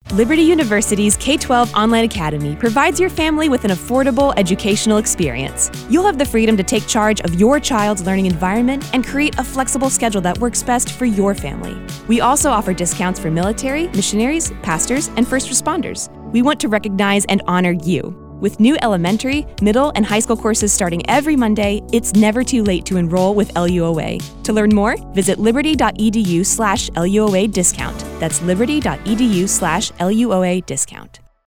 Liberty University's K-12 Online Academy provides your family with an affordable educational experience. You'll have the freedom to take charge of your child's learning environment and create a flexible schedule that works best for your family. We also offer discounts for military, missionaries, pastors, and first responders. We want to recognize and honor you. With new elementary, middle, and high school courses starting every Monday, it's never too late to enroll with LUOA. To learn more, visit liberty.edu/LUOA discount. That's liberty.edu/LUOA discount.